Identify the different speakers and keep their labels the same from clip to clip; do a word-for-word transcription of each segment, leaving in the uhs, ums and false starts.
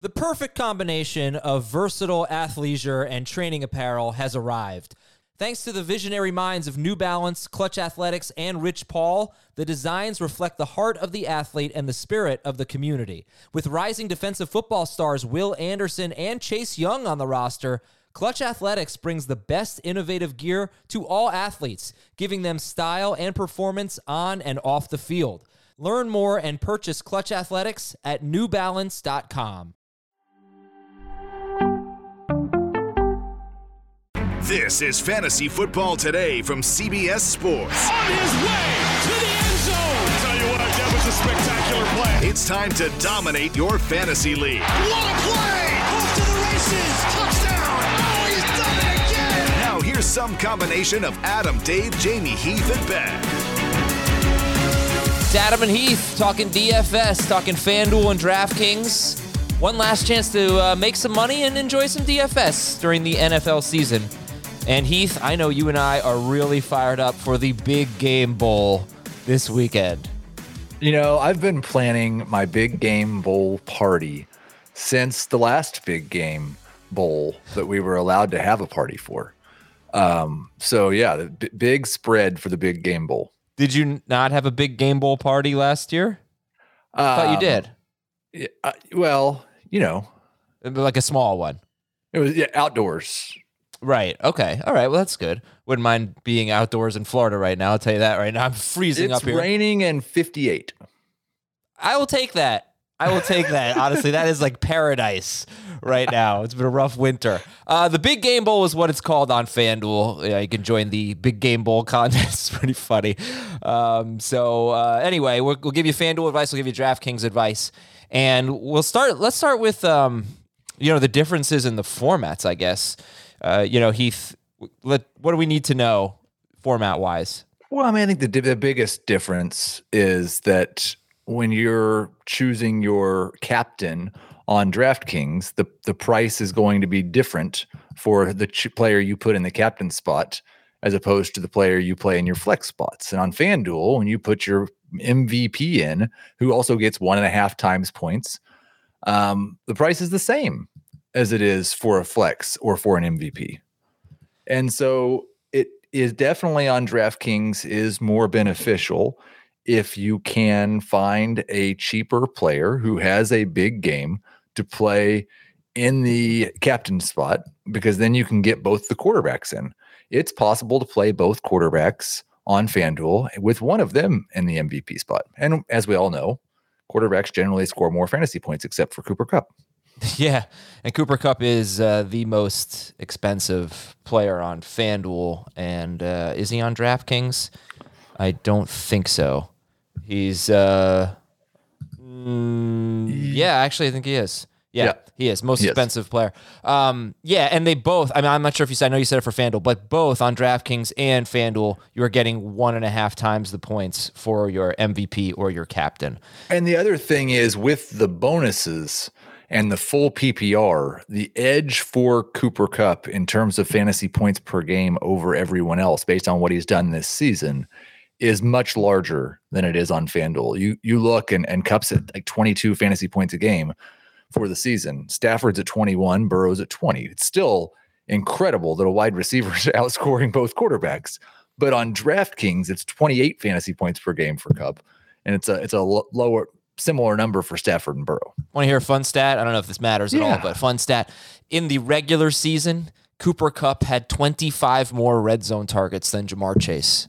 Speaker 1: The perfect combination of versatile athleisure and training apparel has arrived. Thanks to the visionary minds of New Balance, Clutch Athletics, and Rich Paul, the designs reflect the heart of the athlete and the spirit of the community. With rising defensive football stars Will Anderson and Chase Young on the roster, Clutch Athletics brings the best innovative gear to all athletes, giving them style and performance on and off the field. Learn more and purchase Clutch Athletics at new balance dot com.
Speaker 2: This is Fantasy Football Today from C B S Sports.
Speaker 3: On his way to the end zone.
Speaker 4: I'll tell you what, that was a spectacular play.
Speaker 2: It's time to dominate your fantasy league.
Speaker 3: What a play! Off to the races. Touchdown. Oh, he's done it again.
Speaker 2: Now here's some combination of Adam, Dave, Jamie, Heath, and Ben.
Speaker 1: It's Adam and Heath talking D F S, talking FanDuel and DraftKings. One last chance to uh, make some money and enjoy some D F S during the N F L season. And Heath, I know you and I are really fired up for the Big Game Bowl this weekend.
Speaker 5: You know, I've been planning my Big Game Bowl party since the last Big Game Bowl that we were allowed to have a party for. Um, so, yeah, the b- big spread for the Big Game Bowl.
Speaker 1: Did you not have a Big Game Bowl party last year? I
Speaker 5: Um,
Speaker 1: thought you did.
Speaker 5: Yeah, uh, well, you know.
Speaker 1: Like a small one.
Speaker 5: It was yeah, outdoors.
Speaker 1: Right. Okay. All right. Well, that's good. Wouldn't mind being outdoors in Florida right now. I'll tell you that right now. I'm freezing
Speaker 5: it's
Speaker 1: up here.
Speaker 5: It's raining and fifty-eight.
Speaker 1: I will take that. I will take that. Honestly, that is like paradise right now. It's been a rough winter. Uh, the Big Game Bowl is what it's called on FanDuel. Yeah, you can join the Big Game Bowl contest. It's pretty funny. Um, so uh, anyway, we'll, we'll give you FanDuel advice. We'll give you DraftKings advice. And we'll start. Let's start with, um, you know, the differences in the formats, I guess. Uh, you know, Heath, let, what do we need to know format-wise?
Speaker 5: Well, I mean, I think the the biggest difference is that when you're choosing your captain on DraftKings, the, the price is going to be different for the ch- player you put in the captain spot as opposed to the player you play in your flex spots. And on FanDuel, when you put your M V P in, who also gets one and a half times points, um, the price is the same as it is for a flex or for an M V P. And so it is definitely on DraftKings is more beneficial if you can find a cheaper player who has a big game to play in the captain spot, because then you can get both the quarterbacks in. It's possible to play both quarterbacks on FanDuel with one of them in the M V P spot. And as we all know, quarterbacks generally score more fantasy points except for Cooper Kupp.
Speaker 1: Yeah, and Cooper Kupp is uh, the most expensive player on FanDuel, and uh, is he on DraftKings? I don't think so. He's, uh, mm, yeah, actually, I think he is. Yeah, yeah. he is. Most he expensive is. player. Um, yeah, and they both, I mean, I'm not sure if you said, I know you said it for FanDuel, but both on DraftKings and FanDuel, you are getting one and a half times the points for your M V P or your captain.
Speaker 5: And the other thing is with the bonuses and the full P P R, the edge for Cooper Kupp in terms of fantasy points per game over everyone else based on what he's done this season is much larger than it is on FanDuel. You you look and, and Kupp's at like twenty-two fantasy points a game for the season. Stafford's at twenty-one, Burrow's at twenty. It's still incredible that a wide receiver is outscoring both quarterbacks. But on DraftKings, it's twenty-eight fantasy points per game for Kupp, and it's a it's a l- lower similar number for Stafford and Burrow.
Speaker 1: Want to hear a fun stat? I don't know if this matters
Speaker 5: yeah.
Speaker 1: at all, but fun stat. In the regular season, Cooper Kupp had twenty-five more red zone targets than Jamar Chase.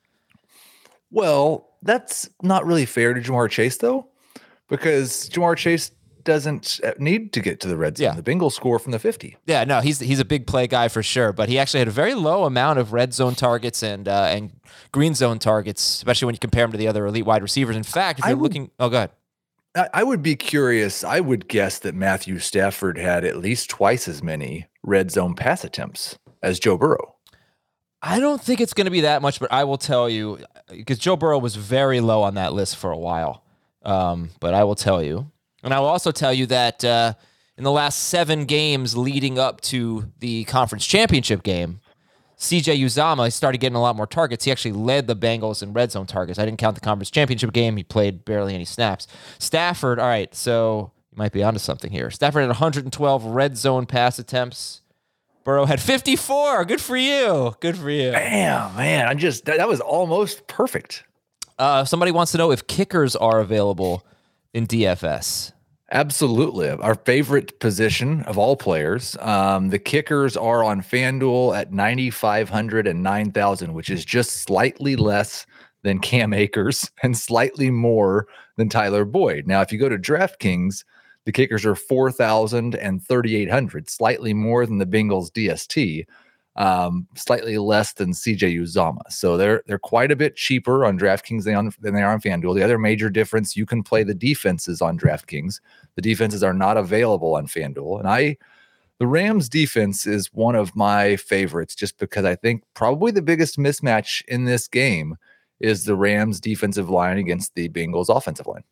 Speaker 5: Well, that's not really fair to Jamar Chase, though, because Jamar Chase doesn't need to get to the red zone.
Speaker 1: Yeah.
Speaker 5: The Bengals score from the fifty.
Speaker 1: Yeah, no, he's he's a big play guy for sure, but he actually had a very low amount of red zone targets and uh, and green zone targets, especially when you compare him to the other elite wide receivers. In fact, if you're
Speaker 5: would,
Speaker 1: looking, oh, go ahead.
Speaker 5: I, I would be curious. I would guess that Matthew Stafford had at least twice as many red zone pass attempts as Joe Burrow.
Speaker 1: I don't think it's going to be that much, but I will tell you, because Joe Burrow was very low on that list for a while. Um, but I will tell you, and I will also tell you that uh, in the last seven games leading up to the conference championship game, C J Uzomah started getting a lot more targets. He actually led the Bengals in red zone targets. I didn't count the conference championship game. He played barely any snaps. Stafford, all right, so You might be onto something here. Stafford had one hundred twelve red zone pass attempts. Burrow had fifty-four. Good for you. Good for you.
Speaker 5: Damn, man. I just, that, that was almost perfect.
Speaker 1: Uh, somebody wants to know if kickers are available in D F S.
Speaker 5: Absolutely. Our favorite position of all players. Um, the kickers are on FanDuel at ninety-five hundred and nine thousand, which is just slightly less than Cam Akers and slightly more than Tyler Boyd. Now, if you go to DraftKings, the kickers are four thousand and thirty-eight hundred, slightly more than the Bengals D S T, um, slightly less than C J Uzomah. So they're they're quite a bit cheaper on DraftKings than, on, than they are on FanDuel. The other major difference, you can play the defenses on DraftKings. The defenses are not available on FanDuel. And I, the Rams defense is one of my favorites just because I think probably the biggest mismatch in this game is the Rams defensive line against the Bengals offensive line.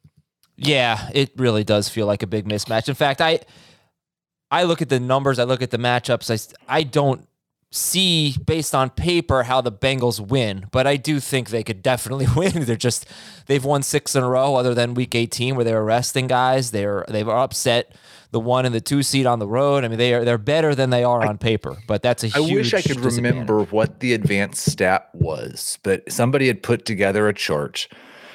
Speaker 1: Yeah, it really does feel like a big mismatch. In fact, I I look at the numbers, I look at the matchups, I, I don't see based on paper how the Bengals win, but I do think they could definitely win. They're just, they've won six in a row other than week eighteen where they were resting guys. They're, they've upset the one and the two seed on the road. I mean, they are, they're better than they are on paper, but that's a huge
Speaker 5: I wish I could remember what the advanced stat was, but somebody had put together a chart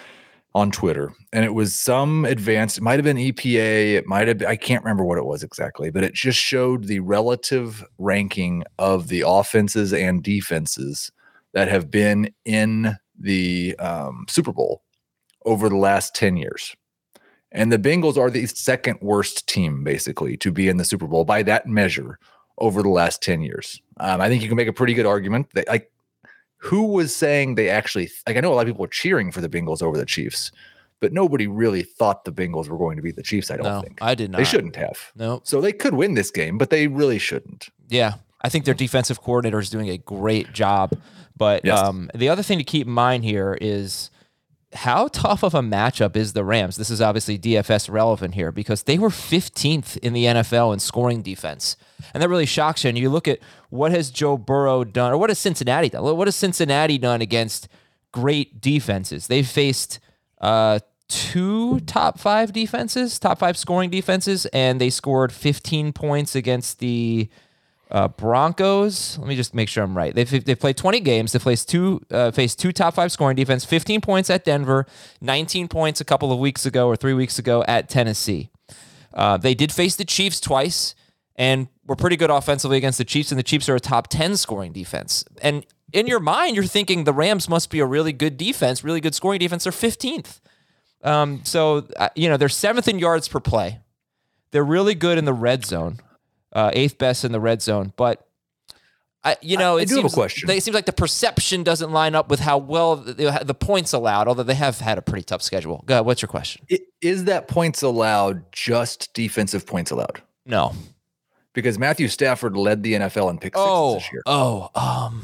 Speaker 5: on Twitter, and it was some advanced, it might have been E P A, it might have been, I can't remember what it was exactly, but it just showed the relative ranking of the offenses and defenses that have been in the um, Super Bowl over the last ten years. And the Bengals are the second worst team, basically, to be in the Super Bowl by that measure over the last ten years. Um, I think you can make a pretty good argument that, like, who was saying they actually, like, I know a lot of people were cheering for the Bengals over the Chiefs, but nobody really thought the Bengals were going to beat the Chiefs, I don't
Speaker 1: no,
Speaker 5: think.
Speaker 1: I did not.
Speaker 5: They shouldn't have.
Speaker 1: No.
Speaker 5: So they could win this game, but they really shouldn't.
Speaker 1: Yeah. I think their defensive coordinator is doing a great job. But
Speaker 5: yes.
Speaker 1: um, the other thing to keep in mind here is how tough of a matchup is the Rams? This is obviously D F S relevant here because they were fifteenth in the N F L in scoring defense. And that really shocks you. And you look at what has Joe Burrow done, or what has Cincinnati done? What has Cincinnati done against great defenses? They've faced uh, two top five defenses, top five scoring defenses, and they scored fifteen points against the Uh, Broncos. Let me just make sure I'm right. They've, they've played twenty games. They faced two, uh, faced two top five scoring defense, fifteen points at Denver, nineteen points a couple of weeks ago or three weeks ago at Tennessee. Uh, they did face the Chiefs twice and were pretty good offensively against the Chiefs, and the Chiefs are a top ten scoring defense. And in your mind, you're thinking the Rams must be a really good defense, really good scoring defense. They're fifteenth. Um, so, uh, you know, they're seventh in yards per play. They're really good in the red zone. Uh, eighth best in the red zone, but I, you know,
Speaker 5: I, I
Speaker 1: it
Speaker 5: do
Speaker 1: seems
Speaker 5: have a question.
Speaker 1: It seems like the perception doesn't line up with how well the, the points allowed. Although they have had a pretty tough schedule. Go ahead, what's your question?
Speaker 5: It, is that points allowed just defensive points allowed?
Speaker 1: No,
Speaker 5: because Matthew Stafford led the N F L in pick sixes
Speaker 1: oh,
Speaker 5: this year.
Speaker 1: Oh, um,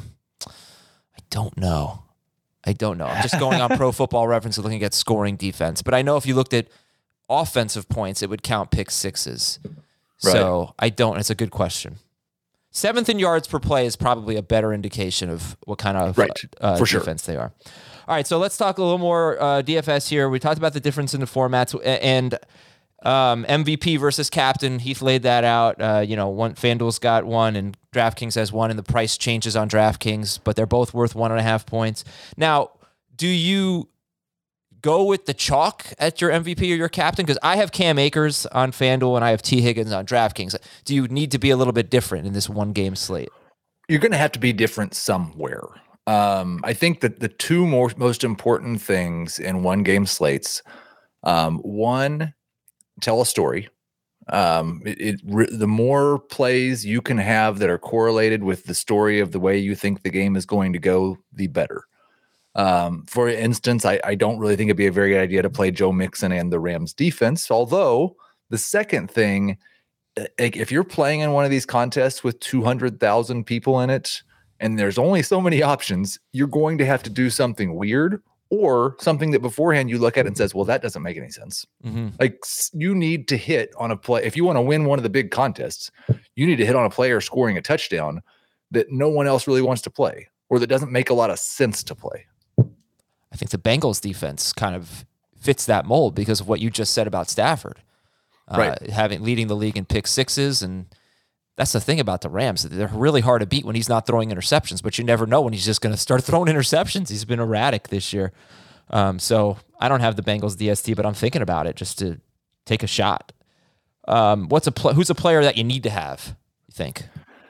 Speaker 1: I don't know. I don't know. I'm just going on Pro Football Reference and looking at scoring defense. But I know if you looked at offensive points, it would count pick sixes. Right. So I don't. It's a good question. Seventh in yards per play is probably a better indication of what kind of
Speaker 5: right.
Speaker 1: uh,
Speaker 5: For
Speaker 1: defense
Speaker 5: sure.
Speaker 1: they are. All right, so let's talk a little more uh, D F S here. We talked about the difference in the formats and um, M V P versus captain. Heath laid that out. Uh, you know, one FanDuel's got one and DraftKings has one, and the price changes on DraftKings, but they're both worth one and a half points. Now, do you go with the chalk at your M V P or your captain? Because I have Cam Akers on FanDuel and I have T. Higgins on DraftKings. Do you need to be a little bit different in this one game slate?
Speaker 5: You're going to have to be different somewhere. Um, I think that the two more, most important things in one game slates, um, one, tell a story. Um, it, it re, the more plays you can have that are correlated with the story of the way you think the game is going to go, the better. Um, for instance, I, I don't really think it'd be a very good idea to play Joe Mixon and the Rams defense. Although the second thing, if you're playing in one of these contests with two hundred thousand people in it, and there's only so many options, you're going to have to do something weird or something that beforehand you look at and says, well, that doesn't make any sense. Mm-hmm. Like you need to hit on a play. If you want to win one of the big contests, you need to hit on a player scoring a touchdown that no one else really wants to play or that doesn't make a lot of sense to play.
Speaker 1: I think the Bengals defense kind of fits that mold because of what you just said about Stafford. uh,
Speaker 5: right.
Speaker 1: having leading the league in pick sixes. And that's the thing about the Rams. They're really hard to beat when he's not throwing interceptions, but you never know when he's just going to start throwing interceptions. He's been erratic this year. Um, so I don't have the Bengals D S T, but I'm thinking about it just to take a shot. Um, what's a pl- who's a player that you need to have, you think?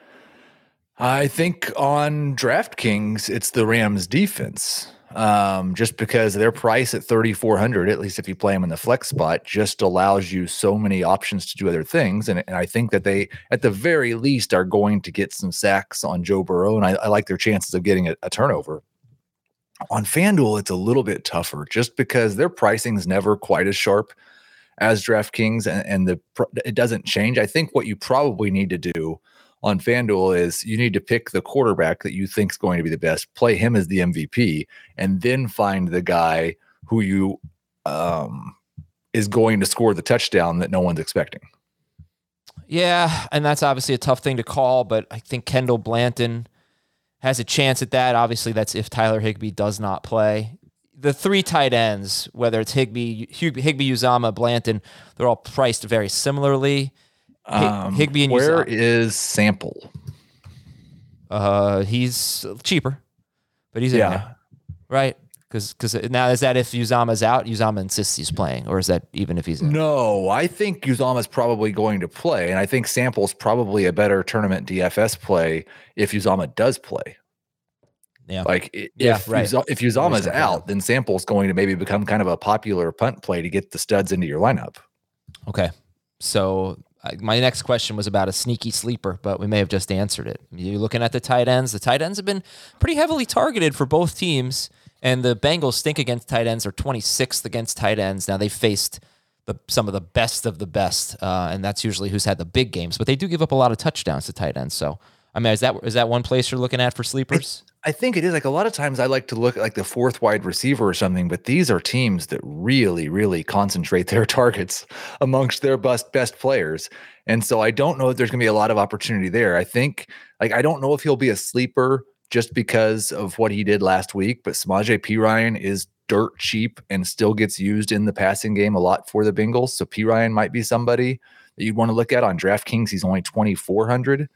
Speaker 5: I think on DraftKings, it's the Rams defense. Um, just because their price at thirty-four hundred, at least if you play them in the flex spot, just allows you so many options to do other things. And, and I think that they, at the very least, are going to get some sacks on Joe Burrow. And I, I like their chances of getting a, a turnover. On FanDuel, it's a little bit tougher just because their pricing is never quite as sharp as DraftKings, and, and the it doesn't change. I think what you probably need to do on FanDuel is you need to pick the quarterback that you think is going to be the best, play him as the M V P, and then find the guy who you um, is going to score the touchdown that no one's expecting.
Speaker 1: Yeah, and that's obviously a tough thing to call, but I think Kendall Blanton has a chance at that. Obviously, that's if Tyler Higbee does not play. The three tight ends, whether it's Higbee, Higbee, Uzomah, Blanton, they're all priced very similarly.
Speaker 5: Um,
Speaker 1: Higbee and
Speaker 5: where
Speaker 1: Uzomah.
Speaker 5: is Sample?
Speaker 1: Uh, he's cheaper, but he's in
Speaker 5: Yeah.
Speaker 1: there, right? Because because now is that if Uzomah's out, Uzomah insists he's playing, or is that even if he's in?
Speaker 5: No, I think Uzomah is probably going to play, and I think Sample's probably a better tournament D F S play if Uzomah does play.
Speaker 1: Yeah,
Speaker 5: like if
Speaker 1: yeah, right.
Speaker 5: Uz- if Uzomah's out, then Sample's going to maybe become kind of a popular punt play to get the studs into your lineup.
Speaker 1: Okay, so uh, my next question was about a sneaky sleeper, but we may have just answered it. You're looking at the tight ends. The tight ends have been pretty heavily targeted for both teams. And the Bengals stink against tight ends. Are twenty-sixth against tight ends. Now, they faced the, some of the best of the best, uh, and that's usually who's had the big games. But they do give up a lot of touchdowns to tight ends. So, I mean, is that is that one place you're looking at for sleepers?
Speaker 5: I, I think it is. Like a lot of times I like to look at like the fourth wide receiver or something, but these are teams that really, really concentrate their targets amongst their best, best players. And so I don't know if there's going to be a lot of opportunity there. I think, like, I don't know if he'll be a sleeper just because of what he did last week, but Samaje Perine is dirt cheap and still gets used in the passing game a lot for the Bengals. So Perine might be somebody that you'd want to look at on DraftKings. He's only twenty-four hundred.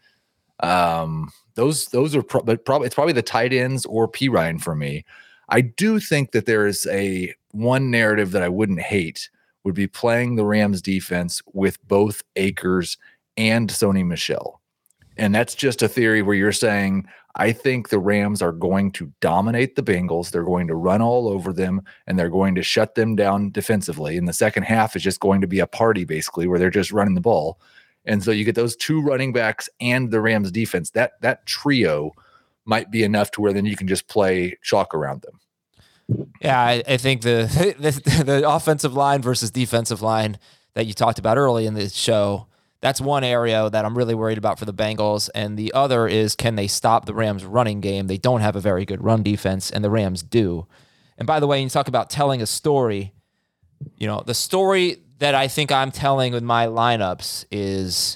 Speaker 5: Um, those those are pro- but probably it's probably the tight ends or Perine for me. I do think that there is a one narrative that I wouldn't hate would be playing the Rams defense with both Akers and Sony Michel. And that's just a theory where you're saying, I think the Rams are going to dominate the Bengals. They're going to run all over them, and they're going to shut them down defensively. And the second half is just going to be a party, basically, where they're just running the ball. And so you get those two running backs and the Rams defense. That that trio might be enough to where then you can just play chalk around them.
Speaker 1: Yeah, I, I think the, the the offensive line versus defensive line that you talked about early in the show, that's one area that I'm really worried about for the Bengals. And the other is, can they stop the Rams running game? They don't have a very good run defense, and the Rams do. And by the way, you talk about telling a story, you know, the story that I think I'm telling with my lineups is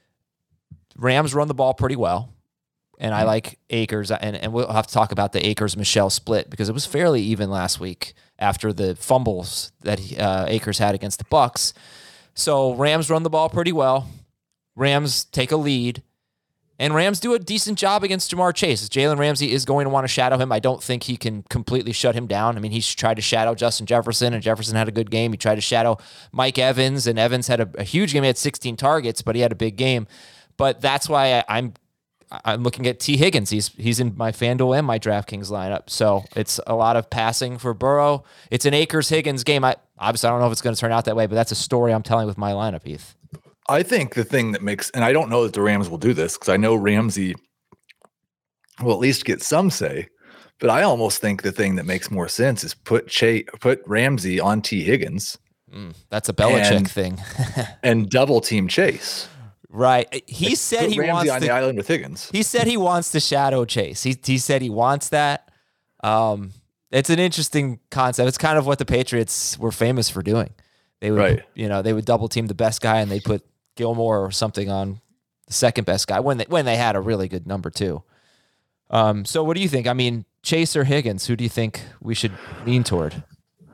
Speaker 1: Rams run the ball pretty well. And I like Akers, and, and we'll have to talk about the Akers-Michel split because it was fairly even last week after the fumbles that he, uh, Akers had against the Bucs. So Rams run the ball pretty well. Rams take a lead. And Rams do a decent job against Jamar Chase. Jalen Ramsey is going to want to shadow him. I don't think he can completely shut him down. I mean, he's tried to shadow Justin Jefferson, and Jefferson had a good game. He tried to shadow Mike Evans, and Evans had a, a huge game. He had sixteen targets, but he had a big game. But that's why I, I'm I'm looking at T. Higgins. He's he's in my FanDuel and my DraftKings lineup. So it's a lot of passing for Burrow. It's an Akers-Higgins game. I obviously I don't know if it's going to turn out that way, but that's a story I'm telling with my lineup, Heath.
Speaker 5: I think the thing that makes, and I don't know that the Rams will do this because I know Ramsey will at least get some say, but I almost think the thing that makes more sense is put Chase, put Ramsey on T. Higgins.
Speaker 1: Mm, that's a Belichick
Speaker 5: and,
Speaker 1: thing.
Speaker 5: And double team Chase.
Speaker 1: Right. He
Speaker 5: like,
Speaker 1: said
Speaker 5: put
Speaker 1: he
Speaker 5: Ramsey
Speaker 1: wants
Speaker 5: on
Speaker 1: to,
Speaker 5: the island with Higgins.
Speaker 1: He said he wants to shadow Chase. He he said he wants that. Um, it's an interesting concept. It's kind of what the Patriots were famous for doing. They would,
Speaker 5: right.
Speaker 1: you know, they would double team the best guy and they put Gilmore or something on the second best guy when they when they had a really good number two. Um, so what do you think? I mean, Chase or Higgins? Who do you think we should lean toward?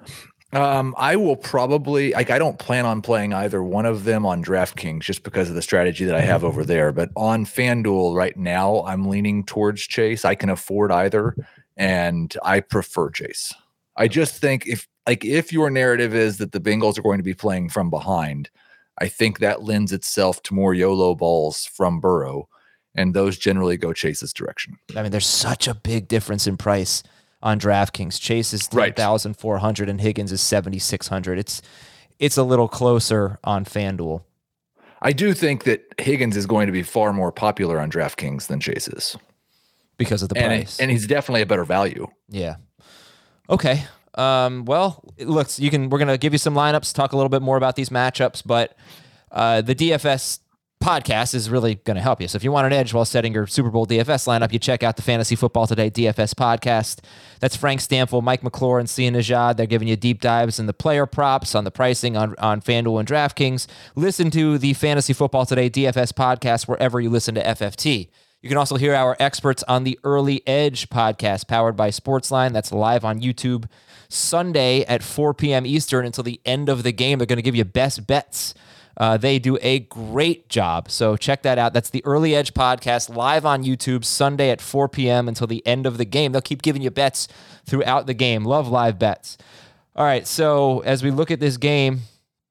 Speaker 5: Um, I will probably like. I don't plan on playing either one of them on DraftKings just because of the strategy that I have over there. But on FanDuel right now, I'm leaning towards Chase. I can afford either, and I prefer Chase. I just think if like if your narrative is that the Bengals are going to be playing from behind, I think that lends itself to more YOLO balls from Burrow, and those generally go Chase's direction.
Speaker 1: I mean, there's such a big difference in price on DraftKings. Chase is ten thousand four hundred and Higgins is seventy-six hundred. It's it's a little closer on FanDuel.
Speaker 5: I do think that Higgins is going to be far more popular on DraftKings than Chase is.
Speaker 1: Because of the
Speaker 5: and
Speaker 1: price.
Speaker 5: It, and he's definitely a better value.
Speaker 1: Yeah. Okay. Um, well, it looks you can we're gonna give you some lineups, talk a little bit more about these matchups, but uh, the D F S podcast is really going to help you. So if you want an edge while setting your Super Bowl D F S lineup, you check out the Fantasy Football Today D F S podcast. That's Frank Stanfield, Mike McClure, and Sia Najad. They're giving you deep dives in the player props, on the pricing on, on FanDuel and DraftKings. Listen to the Fantasy Football Today D F S podcast wherever you listen to F F T. You can also hear our experts on the Early Edge podcast powered by Sportsline. That's live on YouTube Sunday at four p.m. Eastern until the end of the game. They're going to give you best bets. Uh, they do a great job. So check that out. That's the Early Edge podcast live on YouTube Sunday at four p.m. until the end of the game. They'll keep giving you bets throughout the game. Love live bets. All right. So as we look at this game,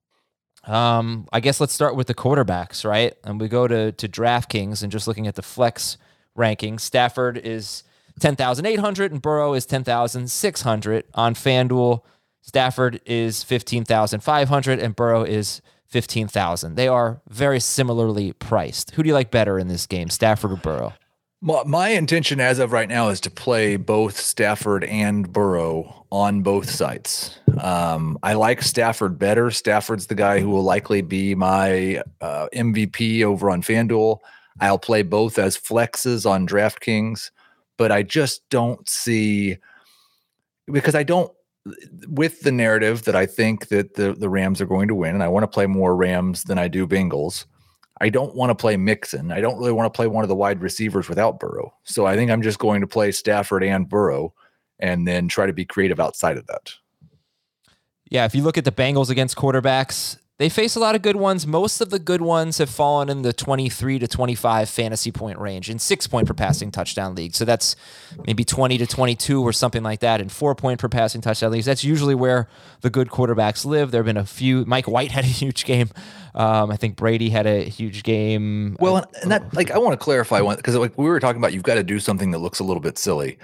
Speaker 1: um, I guess let's start with the quarterbacks, right? And we go to, to DraftKings and just looking at the flex rankings. Stafford is ten thousand eight hundred and Burrow is ten thousand six hundred. On FanDuel, Stafford is fifteen thousand five hundred and Burrow is fifteen thousand. They are very similarly priced. Who do you like better in this game, Stafford or Burrow?
Speaker 5: My, my intention as of right now is to play both Stafford and Burrow on both sites. Um, I like Stafford better. Stafford's the guy who will likely be my uh, M V P over on FanDuel. I'll play both as flexes on DraftKings, but I just don't see because I don't with the narrative that I think that the, the Rams are going to win, and I want to play more Rams than I do Bengals. I don't want to play Mixon. I don't really want to play one of the wide receivers without Burrow. So I think I'm just going to play Stafford and Burrow and then try to be creative outside of that.
Speaker 1: Yeah, if you look at the Bengals against quarterbacks, they face a lot of good ones. Most of the good ones have fallen in the twenty-three to twenty-five fantasy point range in six point per passing touchdown league. So that's maybe twenty to twenty-two or something like that in four point per passing touchdown leagues. That's usually where the good quarterbacks live. There have been a few. Mike White had a huge game. Um, I think Brady had a huge game.
Speaker 5: Well, and, and that like I want to clarify one because like we were talking about, you've got to do something that looks a little bit silly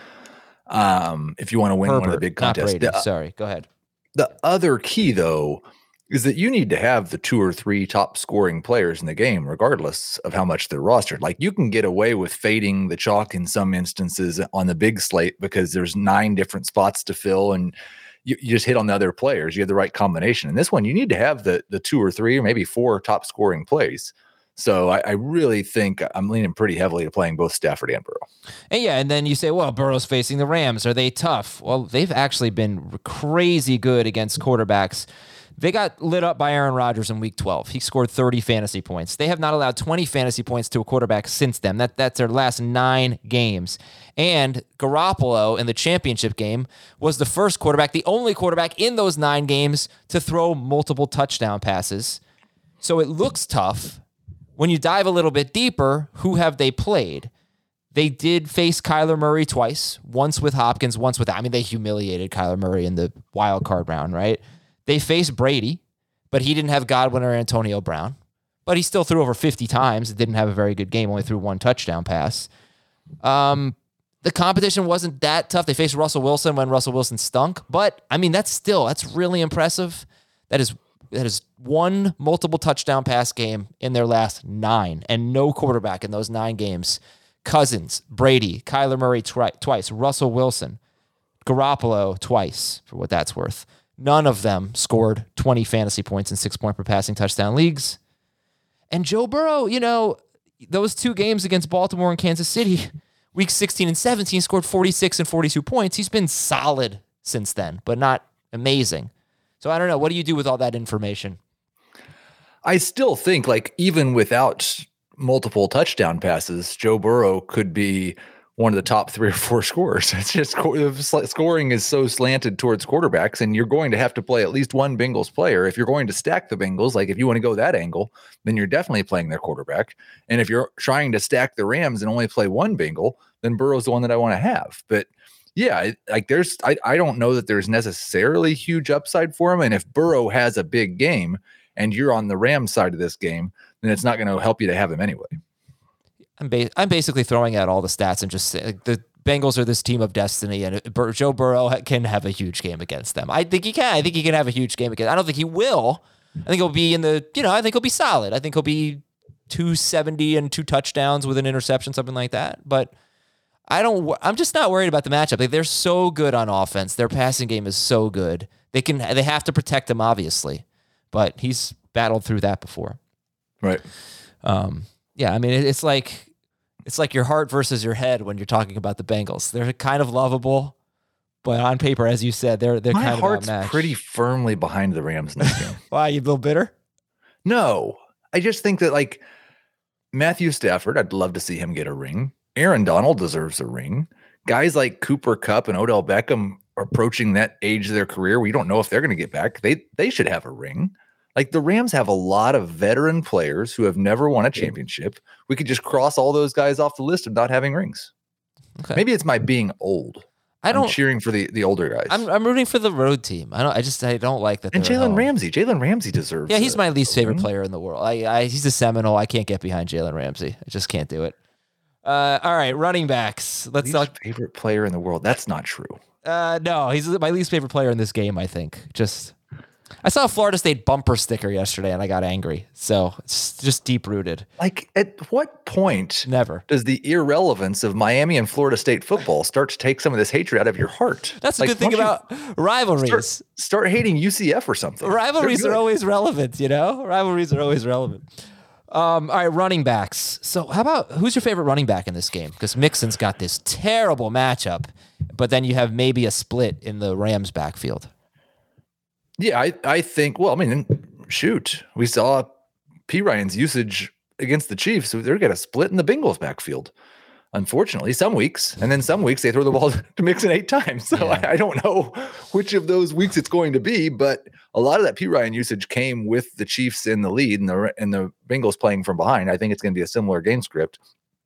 Speaker 5: um, if you want to win
Speaker 1: Herbert,
Speaker 5: one of the big contests.
Speaker 1: Not Brady.
Speaker 5: The,
Speaker 1: Sorry, go ahead.
Speaker 5: The other key, though, is that you need to have the two or three top scoring players in the game, regardless of how much they're rostered. Like you can get away with fading the chalk in some instances on the big slate because there's nine different spots to fill and you, you just hit on the other players. You have the right combination. In this one, you need to have the the two or three or maybe four top scoring plays. So I, I really think I'm leaning pretty heavily to playing both Stafford and Burrow.
Speaker 1: And yeah, and then you say, well, Burrow's facing the Rams. Are they tough? Well, they've actually been crazy good against quarterbacks. They got lit up by Aaron Rodgers in week twelve. He scored thirty fantasy points. They have not allowed twenty fantasy points to a quarterback since then. That, that's their last nine games. And Garoppolo in the championship game was the first quarterback, the only quarterback in those nine games to throw multiple touchdown passes. So it looks tough. When you dive a little bit deeper, who have they played? They did face Kyler Murray twice, once with Hopkins, once with, I mean, they humiliated Kyler Murray in the wild card round, right? They faced Brady, but he didn't have Godwin or Antonio Brown. But he still threw over fifty times. Didn't have a very good game, only threw one touchdown pass. Um, the competition wasn't that tough. They faced Russell Wilson when Russell Wilson stunk. But, I mean, that's still, that's really impressive. That is that is one multiple touchdown pass game in their last nine, and no quarterback in those nine games. Cousins, Brady, Kyler Murray twi- twice, Russell Wilson, Garoppolo twice, for what that's worth. None of them scored twenty fantasy points in six-point per passing touchdown leagues. And Joe Burrow, you know, those two games against Baltimore and Kansas City, week sixteen and seventeen, scored forty-six and forty-two points. He's been solid since then, but not amazing. So I don't know. What do you do with all that information?
Speaker 5: I still think, like, even without multiple touchdown passes, Joe Burrow could be one of the top three or four scorers. It's just scoring is so slanted towards quarterbacks, and you're going to have to play at least one Bengals player. If you're going to stack the Bengals, like if you want to go that angle, then you're definitely playing their quarterback. And if you're trying to stack the Rams and only play one Bengal, then Burrow's the one that I want to have. But yeah, like there's, I, I don't know that there's necessarily huge upside for him. And if Burrow has a big game and you're on the Rams side of this game, then it's not going to help you to have him anyway.
Speaker 1: I'm ba- I'm basically throwing out all the stats and just saying like, the Bengals are this team of destiny, and Bur- Joe Burrow can have a huge game against them. I think he can. I think he can have a huge game against. I don't think he will. I think he'll be in the, you know, I think he'll be solid. I think he'll be two seventy and two touchdowns with an interception, something like that. But I don't. I'm just not worried about the matchup. Like, they're so good on offense. Their passing game is so good. They can. They have to protect him, obviously, but he's battled through that before.
Speaker 5: Right.
Speaker 1: Um. Yeah, I mean, it's like it's like your heart versus your head when you're talking about the Bengals. They're kind of lovable, but on paper, as you said, they're they're
Speaker 5: My
Speaker 1: kind of
Speaker 5: heart's
Speaker 1: outmatched.
Speaker 5: pretty firmly behind the Rams in this game.
Speaker 1: Why, you a little bitter?
Speaker 5: No, I just think that like Matthew Stafford, I'd love to see him get a ring. Aaron Donald deserves a ring. Guys like Cooper Kupp and Odell Beckham are approaching that age of their career. We don't know if they're going to get back. They they should have a ring. Like the Rams have a lot of veteran players who have never won a championship. We could just cross all those guys off the list of not having rings.
Speaker 1: Okay.
Speaker 5: Maybe it's my being old.
Speaker 1: I don't
Speaker 5: I'm cheering for the, the older guys.
Speaker 1: I'm I'm rooting for the road team. I don't. I just I don't like that.
Speaker 5: And
Speaker 1: they're at
Speaker 5: Jalen
Speaker 1: home.
Speaker 5: Ramsey. Jalen Ramsey deserves.
Speaker 1: Yeah, he's
Speaker 5: a,
Speaker 1: my least favorite
Speaker 5: ring.
Speaker 1: player in the world. I, I he's a Seminole. I can't get behind Jalen Ramsey. I just can't do it. Uh, all right, running backs. Let's
Speaker 5: Least
Speaker 1: talk.
Speaker 5: favorite player in the world. That's not true.
Speaker 1: Uh, no, he's my least favorite player in this game. I think. Just I saw a Florida State bumper sticker yesterday, and I got angry. So it's just deep rooted.
Speaker 5: Like, at what point
Speaker 1: Never.
Speaker 5: does the irrelevance of Miami and Florida State football start to take some of this hatred out of your heart?
Speaker 1: That's
Speaker 5: Like,
Speaker 1: a good thing
Speaker 5: why don't
Speaker 1: about
Speaker 5: you
Speaker 1: rivalries.
Speaker 5: Start, start hating U C F or something.
Speaker 1: Rivalries
Speaker 5: They're
Speaker 1: are
Speaker 5: good.
Speaker 1: always relevant, you know? Rivalries are always relevant. Um, all right, running backs. So how about, who's your favorite running back in this game? Because Mixon's got this terrible matchup, but then you have maybe a split in the Rams backfield.
Speaker 5: Yeah, I, I think, well, I mean, shoot, we saw P. Ryan's usage against the Chiefs. So they're going to split in the Bengals backfield. Unfortunately, some weeks, and then some weeks they throw the ball to Mixon eight times. So
Speaker 1: Yeah.
Speaker 5: I, I don't know which of those weeks it's going to be, but a lot of that P. Ryan usage came with the Chiefs in the lead and the and the Bengals playing from behind. I think it's going to be a similar game script.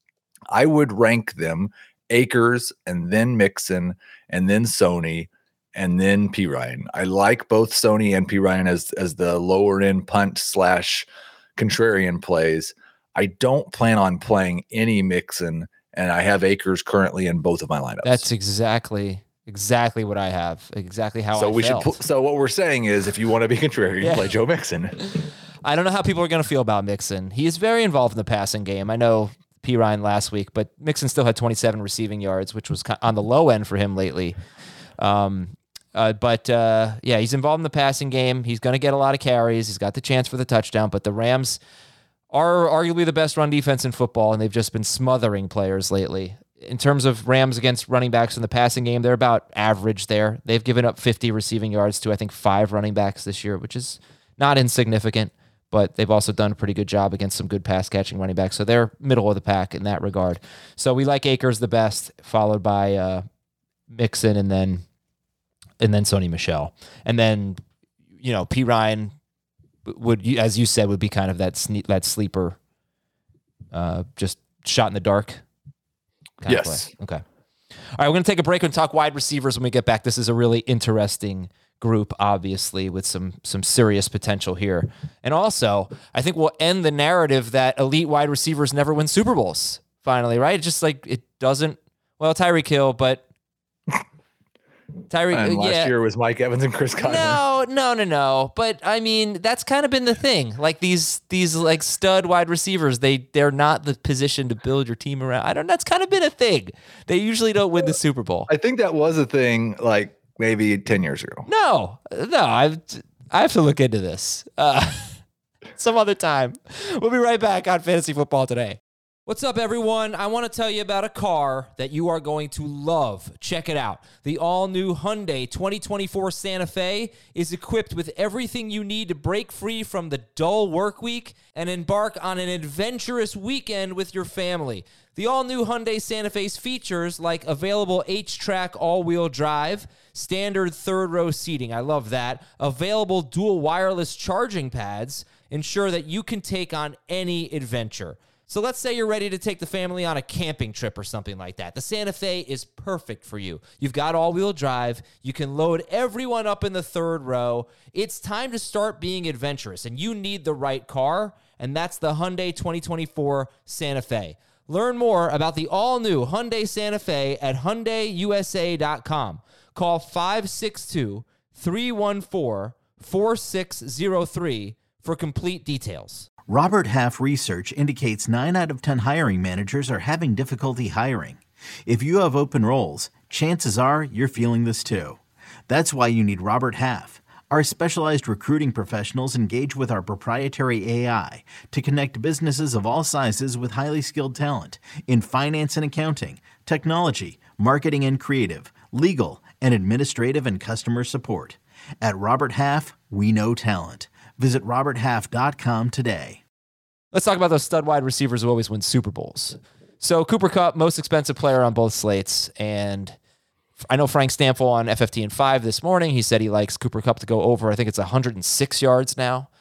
Speaker 5: I would rank them Akers and then Mixon and then Sony and then P. Ryan. I like both Sony and P. Ryan as as the lower end punt slash contrarian plays. I don't plan on playing any Mixon. And I have Akers currently in both of my lineups.
Speaker 1: That's exactly exactly what I have. Exactly how
Speaker 5: so
Speaker 1: I
Speaker 5: we
Speaker 1: felt.
Speaker 5: should. Pl- so what we're saying is, if you want to be contrarian,
Speaker 1: Yeah.
Speaker 5: play Joe Mixon.
Speaker 1: I don't know how people are going to feel about Mixon. He is very involved in the passing game. I know P. Ryan last week, but Mixon still had twenty-seven receiving yards, which was on the low end for him lately. Um, uh, but uh, yeah, he's involved in the passing game. He's going to get a lot of carries. He's got the chance for the touchdown, but the Rams are arguably the best run defense in football, and they've just been smothering players lately. In terms of Rams against running backs in the passing game, they're about average there. They've given up fifty receiving yards to, I think, five running backs this year, which is not insignificant, but they've also done a pretty good job against some good pass-catching running backs, so they're middle of the pack in that regard. So we like Akers the best, followed by uh, Mixon, and then and then Sony Michel. And then, you know, P. Ryan would, as you said, would be kind of that sne- that sleeper, uh, just shot in the dark kind of
Speaker 5: Yes.
Speaker 1: play. Okay. All right, we're going to take a break and talk wide receivers when we get back. This is a really interesting group, obviously, with some some serious potential here. And also, I think we'll end the narrative that elite wide receivers never win Super Bowls, finally, right? It's just like it doesn't, well, Tyreek Hill, but Tyreek,
Speaker 5: And last
Speaker 1: yeah.
Speaker 5: year was Mike Evans and Chris Godwin.
Speaker 1: No, no, no, no. But I mean, that's kind of been the thing. Like these, these like stud wide receivers, they they're not the position to build your team around. I don't. That's kind of been a thing. They usually don't win the Super Bowl.
Speaker 5: I think that was a thing like maybe ten years ago.
Speaker 1: No, no. I I have to look into this uh, some other time. We'll be right back on Fantasy Football Today. What's up, everyone? I want to tell you about a car that you are going to love. Check it out. The all-new Hyundai twenty twenty-four Santa Fe is equipped with everything you need to break free from the dull work week and embark on an adventurous weekend with your family. The all-new Hyundai Santa Fe's features like available H-Track all-wheel drive, standard third-row seating, I love that, available dual wireless charging pads, ensure that you can take on any adventure. So let's say you're ready to take the family on a camping trip or something like that. The Santa Fe is perfect for you. You've got all-wheel drive. You can load everyone up in the third row. It's time to start being adventurous, and you need the right car, and that's the Hyundai twenty twenty-four Santa Fe. Learn more about the all-new Hyundai Santa Fe at Hyundai U S A dot com. Call five six two, three one four, four six zero three for complete details.
Speaker 6: Robert Half research indicates nine out of ten hiring managers are having difficulty hiring. If you have open roles, chances are you're feeling this too. That's why you need Robert Half. Our specialized recruiting professionals engage with our proprietary A I to connect businesses of all sizes with highly skilled talent in finance and accounting, technology, marketing and creative, legal, and administrative and customer support. At Robert Half, we know talent. Visit robert half dot com today.
Speaker 1: Let's talk about those stud wide receivers who always win Super Bowls. So Cooper Kupp, most expensive player on both slates, and I know Frank Stanfill on F F T N five this morning, he said he likes Cooper Kupp to go over, I think it's one hundred six yards now.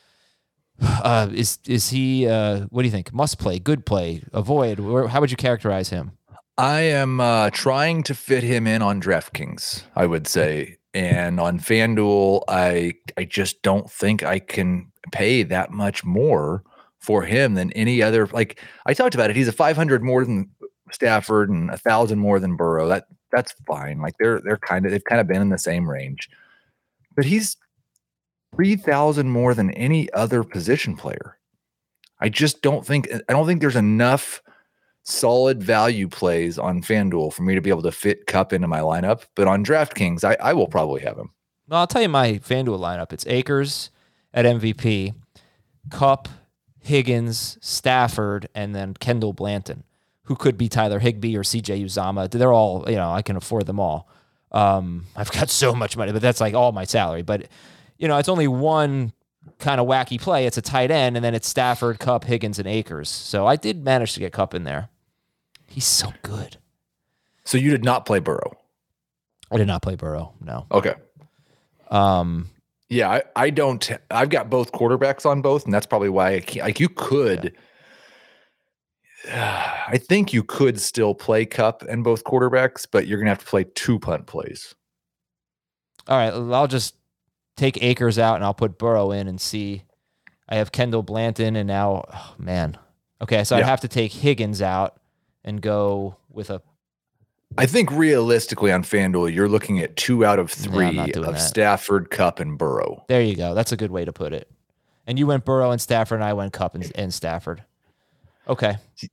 Speaker 1: Uh, is is he, uh, what do you think? Must play, good play, avoid? How would you characterize him?
Speaker 5: I am uh, trying to fit him in on DraftKings, I would say. And on FanDuel, I I just don't think I can pay that much more for him than any other. Like I talked about it, he's a five hundred more than Stafford and a thousand more than Burrow. That that's fine. Like they're they're kind of they've kind of been in the same range, but he's three thousand more than any other position player. I just don't think I don't think there's enough solid value plays on FanDuel for me to be able to fit Kupp into my lineup. But on DraftKings, I, I will probably have him.
Speaker 1: Well, I'll tell you my FanDuel lineup. It's Akers at M V P, Kupp, Higgins, Stafford, and then Kendall Blanton, who could be Tyler Higbee or C J Uzomah. They're all, you know, I can afford them all. Um, I've got so much money, but that's like all my salary. But, you know, it's only one kind of wacky play. It's a tight end, and then it's Stafford, Kupp, Higgins, and Akers. So I did manage to get Kupp in there. He's so good.
Speaker 5: So you did not play Burrow?
Speaker 1: I did not play Burrow, no.
Speaker 5: Okay.
Speaker 1: Um,
Speaker 5: yeah, I, I don't. I've got both quarterbacks on both, and that's probably why I can't. Like you could. Yeah. Uh, I think you could still play Kupp and both quarterbacks, but you're gonna have to play two punt plays.
Speaker 1: All right, I'll just take Akers out and I'll put Burrow in and see. I have Kendall Blanton, and now, oh, man. Okay, so yeah. I'd have to take Higgins out and go with a.
Speaker 5: I think realistically on FanDuel, you're looking at two out of three
Speaker 1: no,
Speaker 5: of
Speaker 1: that.
Speaker 5: Stafford, Kupp, and Burrow.
Speaker 1: There you go. That's a good way to put it. And you went Burrow and Stafford, and I went Kupp and, and Stafford. Okay.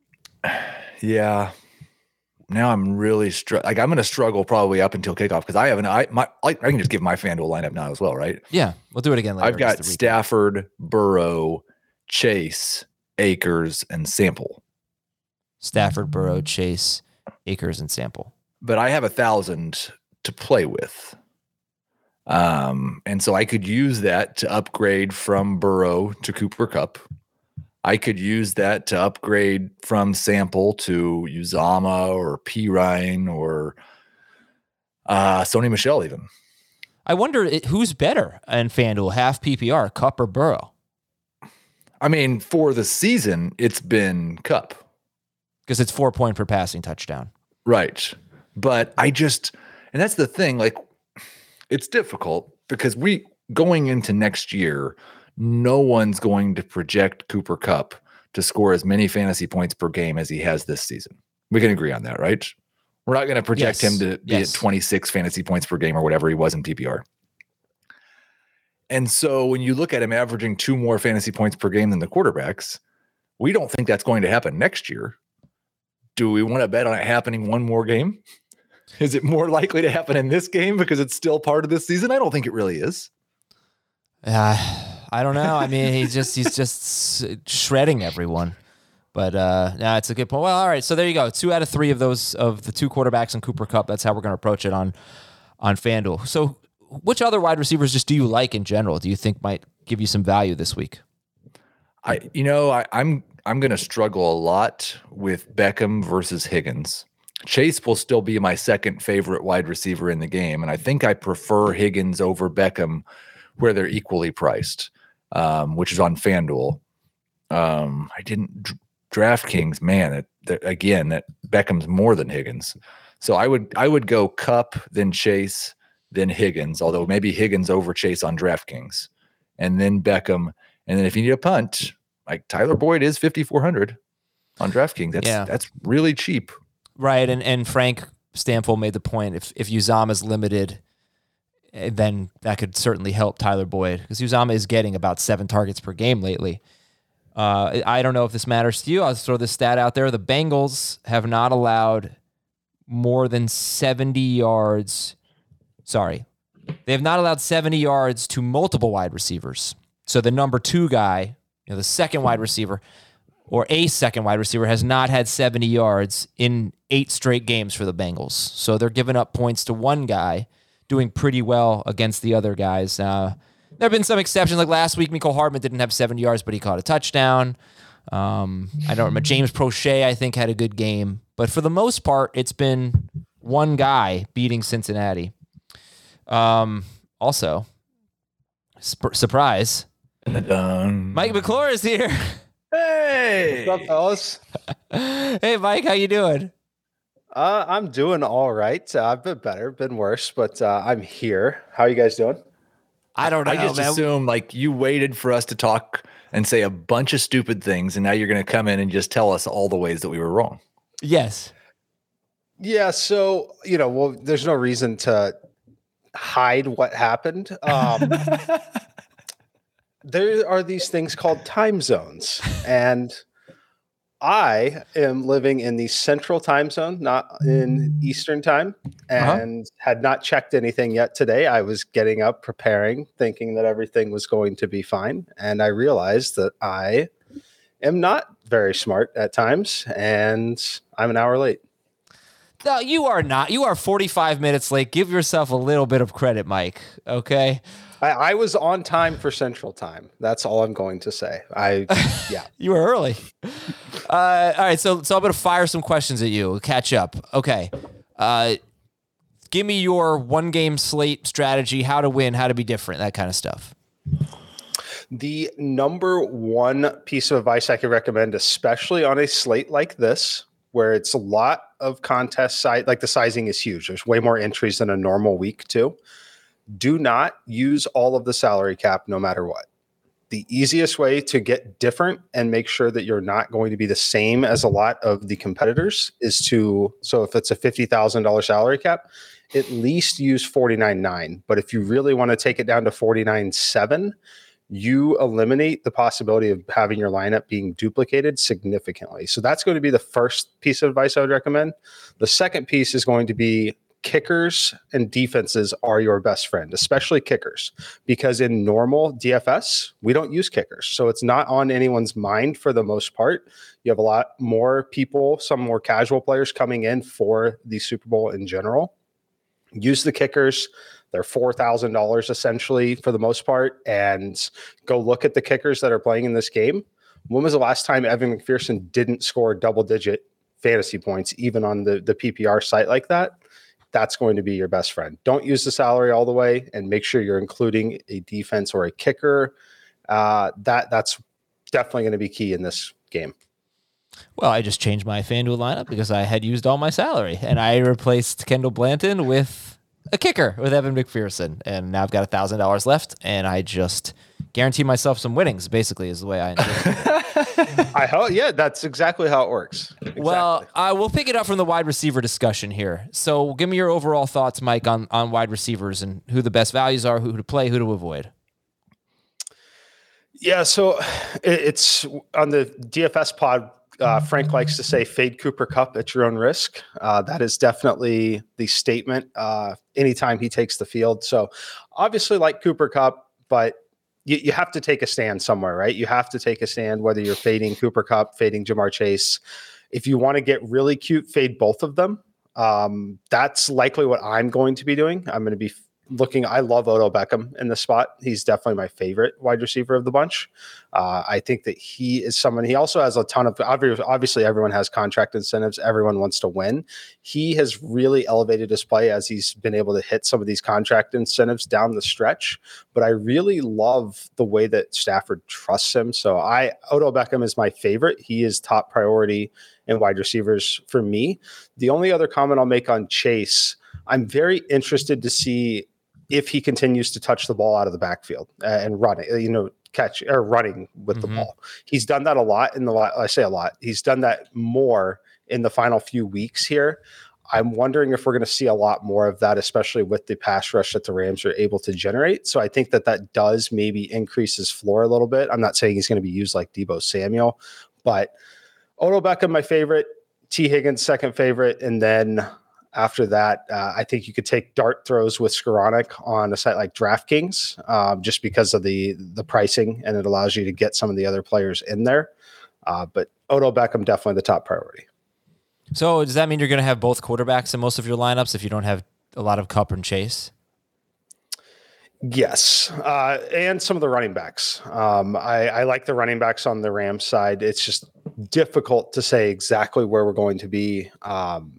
Speaker 5: Yeah. Now I'm really str- like I'm going to struggle probably up until kickoff because I haven't. I my I, I can just give my FanDuel lineup now as well, right?
Speaker 1: Yeah, we'll do it again later.
Speaker 5: I've got Stafford, Burrow, Chase, Akers, and Sample.
Speaker 1: Stafford, Burrow, Chase, Akers, and Sample.
Speaker 5: But I have a thousand to play with. Um, and so I could use that to upgrade from Burrow to Cooper Kupp. I could use that to upgrade from Sample to Uzomah or P. Ryan or uh, Sony Michel even.
Speaker 1: I wonder it, who's better in FanDuel, half P P R, Kupp or Burrow?
Speaker 5: I mean, for the season, it's been Kupp.
Speaker 1: Because it's four point per passing touchdown.
Speaker 5: Right. But I just, and that's the thing, like, it's difficult because we, going into next year, no one's going to project Cooper Kupp to score as many fantasy points per game as he has this season. We can agree on that, right? We're not going to project yes. him to be yes. at twenty-six fantasy points per game or whatever he was in P P R. And so when you look at him averaging two more fantasy points per game than the quarterbacks, we don't think that's going to happen next year. Do we want to bet on it happening one more game? Is it more likely to happen in this game because it's still part of this season? I don't think it really is.
Speaker 1: Uh, I don't know. I mean, he's just he's just shredding everyone. But uh, nah, it's a good point. Well, all right. So there you go. Two out of three of those of the two quarterbacks in Cooper Kupp. That's how we're going to approach it on on FanDuel. So, which other wide receivers just do you like in general? Do you think might give you some value this week?
Speaker 5: I, you know, I, I'm I'm going to struggle a lot with Beckham versus Higgins. Chase will still be my second favorite wide receiver in the game, and I think I prefer Higgins over Beckham, where they're equally priced, um, which is on FanDuel. Um, I didn't. DraftKings, man, it, that, again, that Beckham's more than Higgins. So I would I would go Kupp, then Chase, then Higgins, although maybe Higgins over Chase on DraftKings, and then Beckham. And then if you need a punt, like Tyler Boyd is fifty-four hundred on DraftKings. That's
Speaker 1: yeah.
Speaker 5: that's really cheap.
Speaker 1: Right, and and Frank Stanfield made the point, if if Uzomah is limited, then that could certainly help Tyler Boyd, because Uzomah is getting about seven targets per game lately. Uh, I don't know if this matters to you. I'll just throw this stat out there. The Bengals have not allowed more than seventy yards. Sorry. They have not allowed seventy yards to multiple wide receivers. So the number two guy, you know, the second wide receiver, or a second wide receiver, has not had seventy yards in eight straight games for the Bengals. So they're giving up points to one guy, doing pretty well against the other guys. Uh, There have been some exceptions. Like last week, Mecole Hardman didn't have seventy yards, but he caught a touchdown. Um, I don't remember. James Prochet, I think, had a good game. But for the most part, it's been one guy beating Cincinnati. Um, also, sp- surprise,
Speaker 5: Dun.
Speaker 1: Mike McClure is here.
Speaker 7: Hey, what's up, fellas?
Speaker 1: Hey, Mike, how you doing?
Speaker 7: Uh, I'm doing all right. Uh, I've been better, been worse, but uh, I'm here. How are you guys doing?
Speaker 1: I don't know.
Speaker 5: I just
Speaker 1: man.
Speaker 5: assume like you waited for us to talk and say a bunch of stupid things, and now you're going to come in and just tell us all the ways that we were wrong.
Speaker 1: Yes.
Speaker 7: Yeah. So, you know, well, there's no reason to hide what happened. Um, there are these things called time zones, and I am living in the central time zone, not in Eastern time, and uh-huh. had not checked anything yet today. I was getting up, preparing, thinking that everything was going to be fine. And I realized that I am not very smart at times, and I'm an hour late.
Speaker 1: No, you are not. You are forty-five minutes late. Give yourself a little bit of credit, Mike. Okay.
Speaker 7: I, I was on time for Central Time. That's all I'm going to say. I, yeah.
Speaker 1: You were early. Uh, all right, so so I'm going to fire some questions at you. Catch up. Okay. Uh, give me your one-game slate strategy, how to win, how to be different, that kind of stuff.
Speaker 7: The number one piece of advice I could recommend, especially on a slate like this, where it's a lot of contest size, like the sizing is huge. There's way more entries than a normal week, too. Do not use all of the salary cap no matter what. The easiest way to get different and make sure that you're not going to be the same as a lot of the competitors is to, so if it's a fifty thousand dollars salary cap, at least use forty-nine nine. But if you really want to take it down to forty-nine seven, you eliminate the possibility of having your lineup being duplicated significantly. So that's going to be the first piece of advice I would recommend. The second piece is going to be kickers and defenses are your best friend, especially kickers, because in normal D F S, we don't use kickers. So it's not on anyone's mind for the most part. You have a lot more people, some more casual players coming in for the Super Bowl in general. Use the kickers. They're four thousand dollars essentially for the most part. And go look at the kickers that are playing in this game. When was the last time Evan McPherson didn't score double digit fantasy points, even on the, the P P R site like that? That's going to be your best friend. Don't use the salary all the way, and make sure you're including a defense or a kicker. Uh, that that's definitely going to be key in this game.
Speaker 1: Well, I just changed my FanDuel lineup because I had used all my salary, and I replaced Kendall Blanton with a kicker with Evan McPherson, and now I've got a thousand dollars left, and I just guarantee myself some winnings. Basically, is the way I enjoy it.
Speaker 7: I hope, yeah, that's exactly how it works. Exactly.
Speaker 1: Well, I will pick it up from the wide receiver discussion here. So, give me your overall thoughts, Mike, on on wide receivers and who the best values are, who to play, who to avoid.
Speaker 7: Yeah, so it's on the D F S pod. Uh, Frank likes to say, "Fade Cooper Kupp at your own risk." Uh, that is definitely the statement. Uh, anytime he takes the field, so obviously like Cooper Kupp, but you, you have to take a stand somewhere, right? You have to take a stand, whether you're fading Cooper Kupp, fading Jamar Chase. If you want to get really cute, fade both of them. Um, that's likely what I'm going to be doing. I'm going to be looking. I love Odell Beckham in this spot. He's definitely my favorite wide receiver of the bunch. Uh, I think that he is someone, he also has a ton of, obviously everyone has contract incentives. Everyone wants to win. He has really elevated his play as he's been able to hit some of these contract incentives down the stretch. But I really love the way that Stafford trusts him. So I, Odell Beckham is my favorite. He is top priority in wide receivers for me. The only other comment I'll make on Chase, I'm very interested to see if he continues to touch the ball out of the backfield uh, and run it, you know, catch or running with mm-hmm. the ball. He's done that a lot in the, I say a lot, he's done that more in the final few weeks here. I'm wondering if we're going to see a lot more of that, especially with the pass rush that the Rams are able to generate. So I think that that does maybe increase his floor a little bit. I'm not saying he's going to be used like Deebo Samuel, but Odell Beckham, my favorite, T. Higgins, second favorite. And then after that, uh, I think you could take dart throws with Skoranek on a site like DraftKings um, just because of the the pricing, and it allows you to get some of the other players in there. Uh, but Odell Beckham, definitely the top priority.
Speaker 1: So does that mean you're going to have both quarterbacks in most of your lineups if you don't have a lot of Kupp and Chase?
Speaker 7: Yes, uh, and some of the running backs. Um, I, I like the running backs on the Rams side. It's just difficult to say exactly where we're going to be um,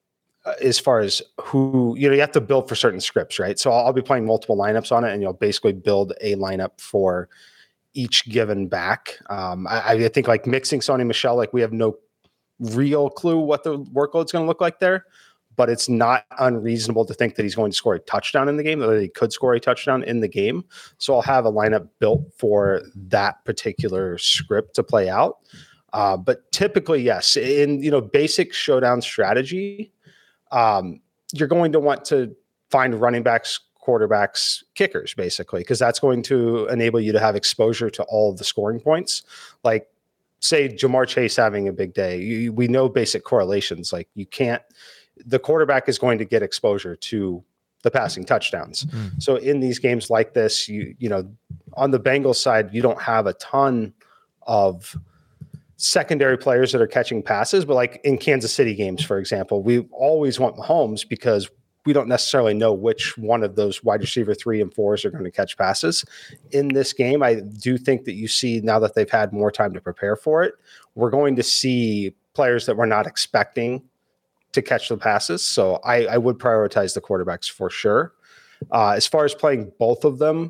Speaker 7: as far as who, you know, you have to build for certain scripts, right? So I'll, I'll be playing multiple lineups on it, and you'll basically build a lineup for each given back. Um, I, I think like mixing Sony Michel, like we have no real clue what the workload's going to look like there. But it's not unreasonable to think that he's going to score a touchdown in the game, that he could score a touchdown in the game. So I'll have a lineup built for that particular script to play out. Uh, but typically, yes, in you know basic showdown strategy, um, you're going to want to find running backs, quarterbacks, kickers, basically, because that's going to enable you to have exposure to all of the scoring points. Like, say, Jamar Chase having a big day, you, we know basic correlations. Like, you can't. The quarterback is going to get exposure to the passing touchdowns. Mm. So in these games like this, you you know, on the Bengals side, you don't have a ton of secondary players that are catching passes, but like in Kansas City games, for example, we always want Mahomes because we don't necessarily know which one of those wide receiver three and fours are going to catch passes. In this game, I do think that you see, now that they've had more time to prepare for it, we're going to see players that we're not expecting to catch the passes. So I, I would prioritize the quarterbacks for sure. Uh, as far as playing both of them,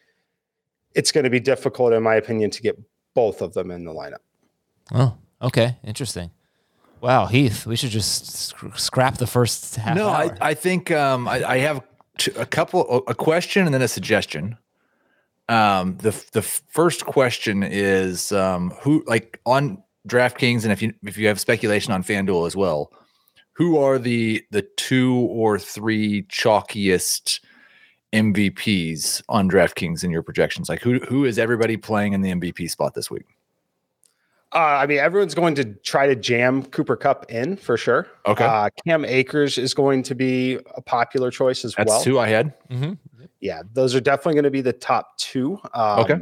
Speaker 7: it's going to be difficult, in my opinion, to get both of them in the lineup.
Speaker 1: Oh, okay. Interesting. Wow, Heath, we should just sc- scrap the first half
Speaker 5: no,
Speaker 1: hour.
Speaker 5: I, I think um, I, I have t- a couple, a question and then a suggestion. Um, the the first question is um, who, like on DraftKings, and if you if you have speculation on FanDuel as well, who are the the two or three chalkiest M V Ps on DraftKings in your projections? Like who who is everybody playing in the M V P spot this week?
Speaker 7: Uh, I mean, everyone's going to try to jam Cooper Kupp in for sure.
Speaker 5: Okay.
Speaker 7: Uh, Cam Akers is going to be a popular choice as
Speaker 5: That's
Speaker 7: well.
Speaker 5: That's two I had.
Speaker 1: Mm-hmm.
Speaker 7: Yeah, those are definitely going to be the top two. Um,
Speaker 5: okay.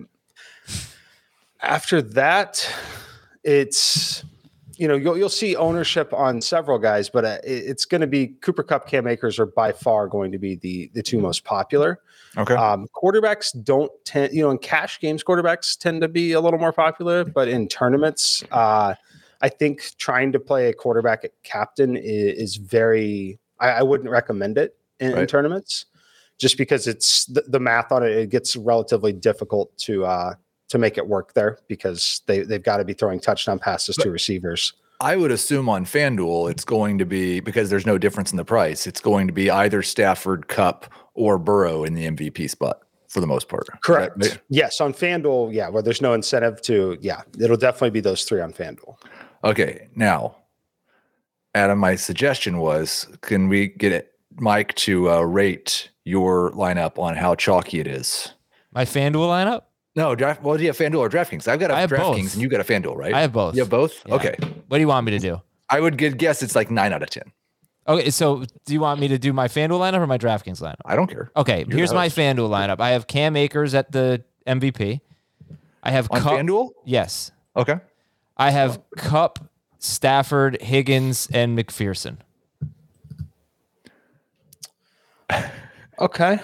Speaker 7: After that, it's... You know, you'll, you'll see ownership on several guys, but uh, it, it's going to be Cooper Kupp, Cam Akers are by far going to be the the two most popular.
Speaker 5: Okay.
Speaker 7: Um, quarterbacks don't tend, you know, in cash games, quarterbacks tend to be a little more popular, but in tournaments, uh, I think trying to play a quarterback at captain is, is very, I, I wouldn't recommend it in,
Speaker 5: right.
Speaker 7: in tournaments, just because it's the, the math on it, it gets relatively difficult to, uh, to make it work there because they, they've got to be throwing touchdown passes but to receivers.
Speaker 5: I would assume on FanDuel, it's going to be, because there's no difference in the price, it's going to be either Stafford, Kupp, or Burrow in the M V P spot for the most part.
Speaker 7: Correct.
Speaker 5: Right?
Speaker 7: Yes. On FanDuel, yeah, where there's no incentive to, yeah, it'll definitely be those three on FanDuel.
Speaker 5: Okay. Now, Adam, my suggestion was, can we get it, Mike to uh, rate your lineup on how chalky it is?
Speaker 1: My FanDuel lineup?
Speaker 5: No, draft. Well, do you have FanDuel or DraftKings? I've got a DraftKings, and you got a FanDuel, right?
Speaker 1: I have both.
Speaker 5: You have both?
Speaker 1: Yeah.
Speaker 5: Okay.
Speaker 1: What do you want me to do?
Speaker 5: I would guess it's like nine out of ten.
Speaker 1: Okay, so do you want me to do my FanDuel lineup or my DraftKings lineup?
Speaker 5: I don't care.
Speaker 1: Okay,
Speaker 5: You're
Speaker 1: here's my FanDuel lineup. I have Cam Akers at the M V P. I have
Speaker 5: On
Speaker 1: Cup.
Speaker 5: FanDuel?
Speaker 1: Yes.
Speaker 5: Okay.
Speaker 1: I have Cup, Stafford, Higgins, and McPherson.
Speaker 7: Okay.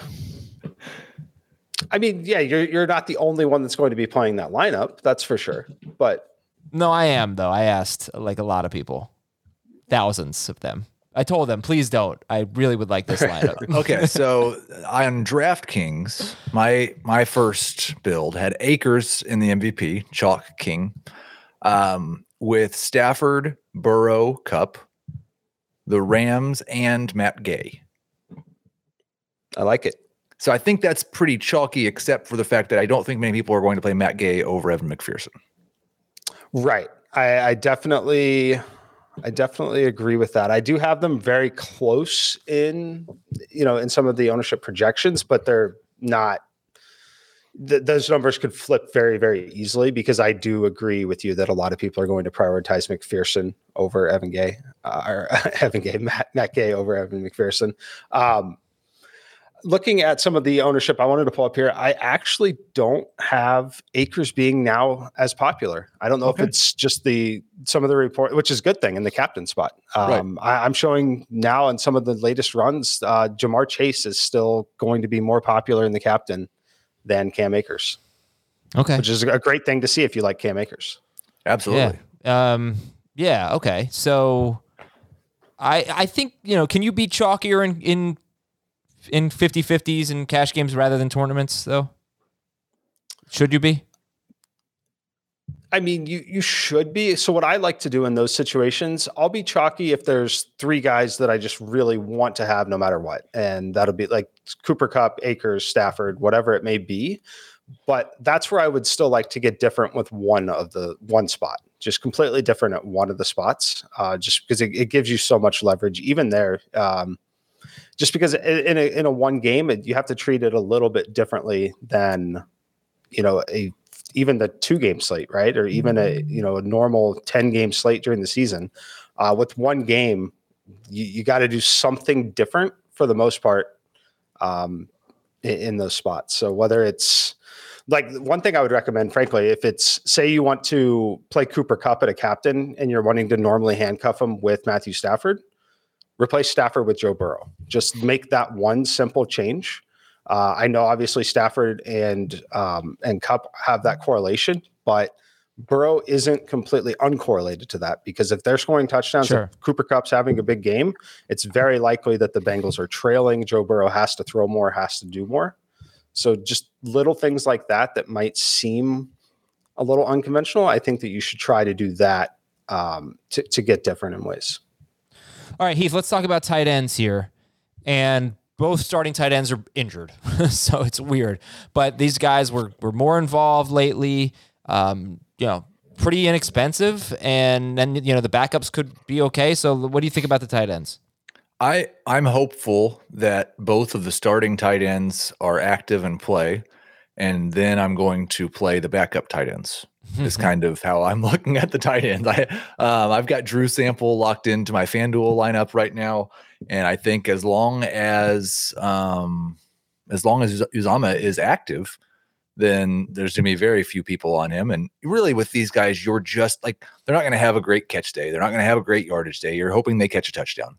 Speaker 7: I mean, yeah, you're you're not the only one that's going to be playing that lineup. That's for sure. But
Speaker 1: no, I am though. I asked like a lot of people, thousands of them. I told them, please don't. I really would like this lineup.
Speaker 5: Okay, so on DraftKings, my my first build had Akers in the M V P, Chalk King, um, with Stafford, Burrow, Cup, the Rams, and Matt Gay.
Speaker 7: I like it.
Speaker 5: So I think that's pretty chalky, except for the fact that I don't think many people are going to play Matt Gay over Evan McPherson.
Speaker 7: Right. I, I definitely... I definitely agree with that. I do have them very close in, you know, in some of the ownership projections, but they're not, th- those numbers could flip very, very easily because I do agree with you that a lot of people are going to prioritize McPherson over Evan Gay, uh, or Evan Gay, Matt, Matt Gay over Evan McPherson. Um, Looking at some of the ownership I wanted to pull up here, I actually don't have Akers being now as popular. I don't know okay. if it's just the some of the report, which is a good thing in the captain spot. Um, right. I, I'm showing now in some of the latest runs, uh, Jamar Chase is still going to be more popular in the captain than Cam Akers.
Speaker 1: Okay,
Speaker 7: which is a great thing to see if you like Cam Akers.
Speaker 5: Absolutely.
Speaker 1: Yeah. Um, yeah. Okay. So I I think you know, can you be chalkier in in in fifty-fifties and cash games rather than tournaments, though? Should you be?
Speaker 7: I mean, you you should be. So what I like to do in those situations, I'll be chalky if there's three guys that I just really want to have no matter what. And that'll be like Cooper Kupp, Akers, Stafford, whatever it may be. But that's where I would still like to get different with one of the one spot, just completely different at one of the spots, uh, just because it, it gives you so much leverage even there. Um, Just because in a in a one game, you have to treat it a little bit differently than, you know, a even the two game slate, right? Or even a you know a normal ten game slate during the season. Uh, with one game, you, you got to do something different for the most part um, in, in those spots. So whether it's like one thing I would recommend, frankly, if it's say you want to play Cooper Kupp at a captain and you're wanting to normally handcuff him with Matthew Stafford, replace Stafford with Joe Burrow. Just make that one simple change. Uh, I know obviously Stafford and um, and Kupp have that correlation, but Burrow isn't completely uncorrelated to that because if they're scoring touchdowns,
Speaker 1: sure.
Speaker 7: if Cooper Kupp's having a big game, it's very likely that the Bengals are trailing. Joe Burrow has to throw more, has to do more. So just little things like that that might seem a little unconventional. I think that you should try to do that um, to, to get different in ways.
Speaker 1: All right, Heath, let's talk about tight ends here. And both starting tight ends are injured, so it's weird. But these guys were were more involved lately, um, you know, pretty inexpensive. And then, you know, the backups could be okay. So what do you think about the tight ends?
Speaker 5: I, I'm hopeful that both of the starting tight ends are active and play. And then I'm going to play the backup tight ends. Is kind of how I'm looking at the tight ends. I, um, I've got Drew Sample locked into my FanDuel lineup right now, and I think as long as um, as long as Uzama is active, then there's going to be very few people on him. And really, with these guys, you're just like they're not going to have a great catch day. They're not going to have a great yardage day. You're hoping they catch a touchdown,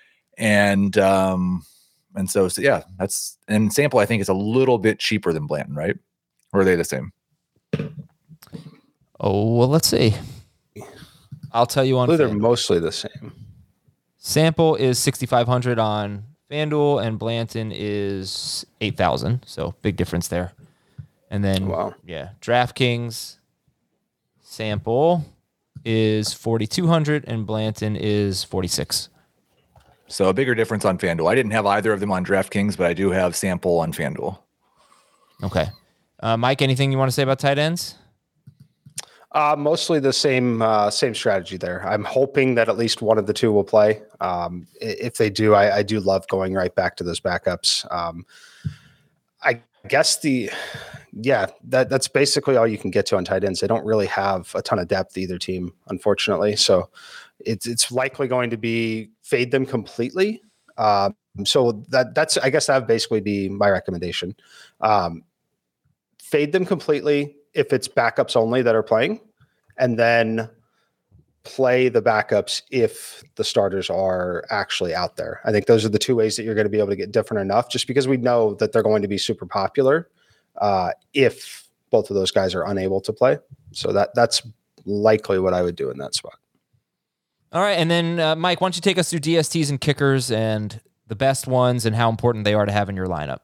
Speaker 5: and um, and so, so yeah, that's and Sample. I think is a little bit cheaper than Blanton, right? Or are they the same?
Speaker 1: Oh, well, let's see. I'll tell you on
Speaker 7: I believe they're mostly the same.
Speaker 1: Sample is sixty-five hundred on FanDuel and Blanton is eight thousand. So big difference there. And then,
Speaker 7: wow.
Speaker 1: yeah, DraftKings Sample is forty-two hundred and Blanton is forty-six.
Speaker 5: So a bigger difference on FanDuel. I didn't have either of them on DraftKings, but I do have Sample on FanDuel.
Speaker 1: Okay. Uh, Mike, anything you want to say about tight ends?
Speaker 7: Uh, mostly the same uh, same strategy there. I'm hoping that at least one of the two will play. Um, if they do, I, I do love going right back to those backups. Um, I guess the yeah that that's basically all you can get to on tight ends. They don't really have a ton of depth either team, unfortunately. So it's it's likely going to be fade them completely. Um, so that that's I guess that would basically be my recommendation. Um, fade them completely if it's backups only that are playing, and then play the backups if the starters are actually out there. I think those are the two ways that you're going to be able to get different enough, just because we know that they're going to be super popular uh, if both of those guys are unable to play. So that that's likely what I would do in that spot.
Speaker 1: All right. And then, uh, Mike, why don't you take us through D S Ts and kickers and the best ones and how important they are to have in your lineup?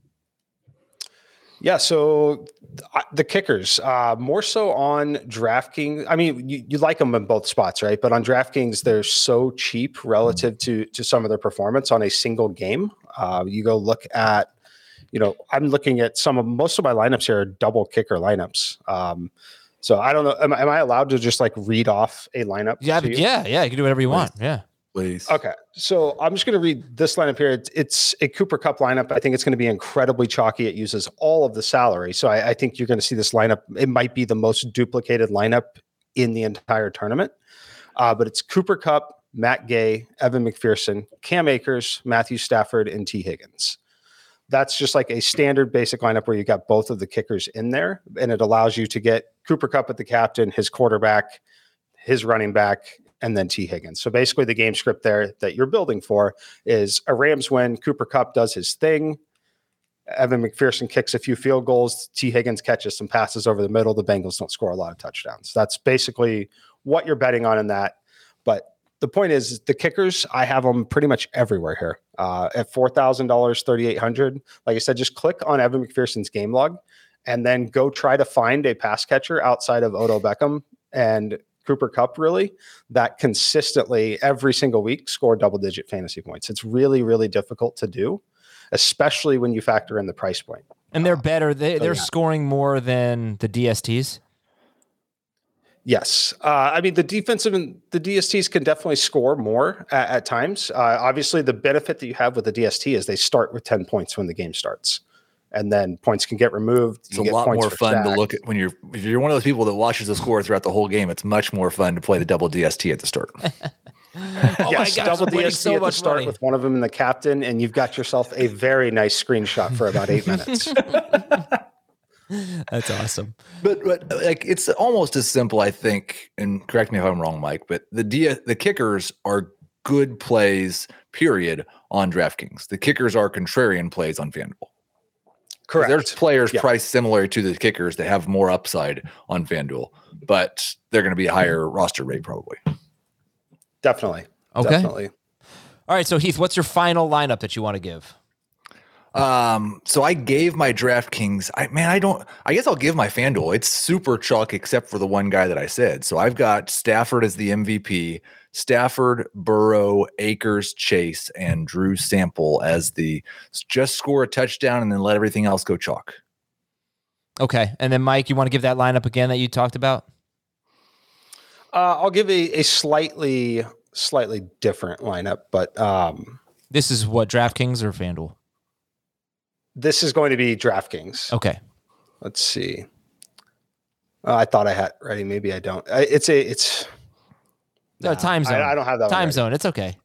Speaker 7: Yeah, so the kickers, uh, more so on DraftKings. I mean, you, you like them in both spots, right? But on DraftKings, they're so cheap relative to to some of their performance on a single game. Uh, you go look at, you know, I'm looking at some of most of my lineups here are double kicker lineups. Um, so I don't know. Am, am I allowed to just like read off a lineup?
Speaker 1: Yeah, yeah, yeah. You can do whatever you want. Yeah.
Speaker 5: Please.
Speaker 7: Okay. So I'm just going to read this lineup here. It's, it's a Cooper Kupp lineup. I think it's going to be incredibly chalky. It uses all of the salary. So I, I think you're going to see this lineup. It might be the most duplicated lineup in the entire tournament. Uh, but it's Cooper Kupp, Matt Gay, Evan McPherson, Cam Akers, Matthew Stafford, and T. Higgins. That's just like a standard basic lineup where you got both of the kickers in there. And it allows you to get Cooper Kupp at the captain, his quarterback, his running back, and then T. Higgins. So basically the game script there that you're building for is a Rams win. Cooper Kupp does his thing. Evan McPherson kicks a few field goals. T. Higgins catches some passes over the middle. The Bengals don't score a lot of touchdowns. That's basically what you're betting on in that. But the point is the kickers, I have them pretty much everywhere here uh, at four thousand dollars, thirty-eight hundred dollars. Like I said, just click on Evan McPherson's game log and then go try to find a pass catcher outside of Odell Beckham and Cooper Kupp, really, that consistently every single week score double-digit fantasy points. It's really, really difficult to do, especially when you factor in the price point.
Speaker 1: And they're better. They,
Speaker 7: so
Speaker 1: they're
Speaker 7: yeah.
Speaker 1: scoring more than the D S Ts?
Speaker 7: Yes. Uh, I mean, the defensive and the D S Ts can definitely score more at, at times. Uh, obviously, the benefit that you have with the D S T is they start with ten points when the game starts. And then points can get removed.
Speaker 5: It's a lot more fun
Speaker 7: stacks.
Speaker 5: to look at when you're if you're one of those people that watches the score throughout the whole game. It's much more fun to play the double D S T at the start.
Speaker 1: Oh
Speaker 7: yes,
Speaker 1: my gosh,
Speaker 7: double
Speaker 1: I'm
Speaker 7: D
Speaker 1: winning
Speaker 7: S T
Speaker 1: so
Speaker 7: at the
Speaker 1: much
Speaker 7: start
Speaker 1: money.
Speaker 7: with one of them in the captain, and you've got yourself a very nice screenshot for about eight minutes.
Speaker 1: That's awesome.
Speaker 5: But but like it's almost as simple, I think. And correct me if I'm wrong, Mike. But the D, the kickers are good plays, period, on DraftKings. The kickers are contrarian plays on FanDuel.
Speaker 7: Correct.
Speaker 5: There's players
Speaker 7: yeah.
Speaker 5: priced similar to the kickers that have more upside on FanDuel, but they're going to be a higher roster rate probably.
Speaker 7: Definitely.
Speaker 1: Okay.
Speaker 7: Definitely.
Speaker 1: All right. So Heath, what's your final lineup that you want to give?
Speaker 5: Um, so I gave my DraftKings. I man, I don't. I guess I'll give my FanDuel. It's super chalk except for the one guy that I said. So I've got Stafford as the M V P. Stafford, Burrow, Akers, Chase, and Drew Sample as the just score a touchdown and then let everything else go chalk.
Speaker 1: Okay. And then Mike, you want to give that lineup again that you talked about?
Speaker 7: Uh, I'll give a, a slightly, slightly different lineup, but um,
Speaker 1: This is what, DraftKings or FanDuel?
Speaker 7: this is going to be DraftKings.
Speaker 1: Okay.
Speaker 7: Let's see. Uh, I thought I had it ready. Maybe I don't. I, it's a, it's,
Speaker 1: No,
Speaker 7: Nah,
Speaker 1: time zone.
Speaker 7: I, I don't have that
Speaker 1: time
Speaker 7: one
Speaker 1: zone. It's okay.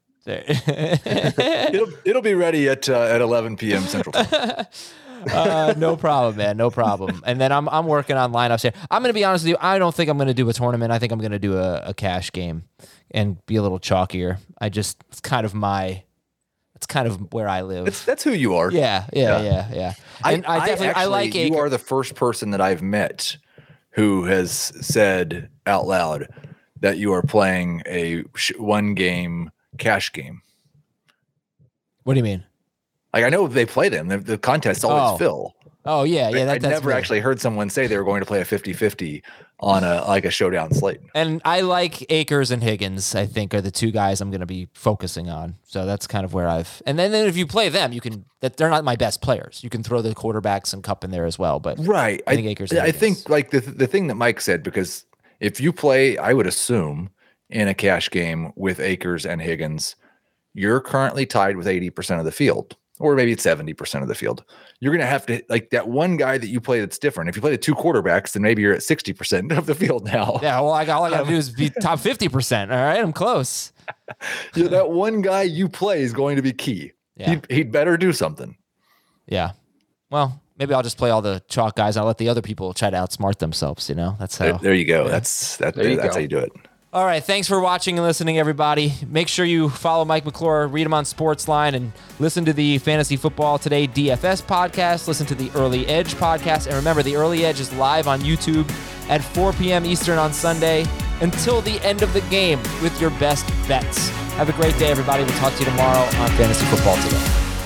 Speaker 5: it'll it'll be ready at uh, at eleven p.m. Central Time.
Speaker 1: uh, no problem, man. No problem. And then I'm I'm working on lineups here. I'm going to be honest with you. I don't think I'm going to do a tournament. I think I'm going to do a, a cash game and be a little chalkier. I just it's kind of my it's kind of where I live.
Speaker 5: It's, that's who you are.
Speaker 1: yeah, yeah,
Speaker 5: Yeah.
Speaker 1: yeah, yeah.
Speaker 5: I,
Speaker 1: And I,
Speaker 5: I
Speaker 1: definitely I,
Speaker 5: actually,
Speaker 1: like
Speaker 5: you
Speaker 1: Akers.
Speaker 5: are the first person that I've met who has said out loud that you are playing a sh- one game cash game.
Speaker 1: What do you mean?
Speaker 5: Like I know they play them. The, the contests always
Speaker 1: Oh.
Speaker 5: fill.
Speaker 1: Oh yeah, yeah.
Speaker 5: I,
Speaker 1: That,
Speaker 5: I
Speaker 1: that's
Speaker 5: never
Speaker 1: me.
Speaker 5: actually heard someone say they were going to play a fifty-fifty on a like a showdown slate.
Speaker 1: And I like Akers and Higgins, I think, are the two guys I'm going to be focusing on. So that's kind of where I've. And then, then if you play them, you can. That they're not my best players. You can throw the quarterbacks and Kupp in there as well. But
Speaker 5: Right.
Speaker 1: I think Akers and
Speaker 5: I
Speaker 1: Higgins.
Speaker 5: think like the the thing that Mike said, because if you play, I would assume in a cash game with Akers and Higgins, you're currently tied with eighty percent of the field, or maybe it's seventy percent of the field. You're going to have to like that one guy that you play that's different. If you play the two quarterbacks, then maybe you're at sixty percent of the field now.
Speaker 1: Yeah, well, I got all I got to do is be top fifty percent. All right, I'm close.
Speaker 5: Yeah, that one guy you play is going to be key.
Speaker 1: Yeah.
Speaker 5: He'd, he'd better do something.
Speaker 1: Yeah. Well, Maybe I'll just play all the chalk guys. I'll let the other people try to outsmart themselves. You know, that's how.
Speaker 5: There, there you go. Yeah. That's that. That's go. how you do it.
Speaker 1: All right. Thanks for watching and listening, everybody. Make sure you follow Mike McClure, read him on Sportsline, and listen to the Fantasy Football Today D F S podcast. Listen to the Early Edge podcast. And remember, the Early Edge is live on YouTube at four p.m. Eastern on Sunday until the end of the game with your best bets. Have a great day, everybody. We'll talk to you tomorrow on Fantasy Football Today.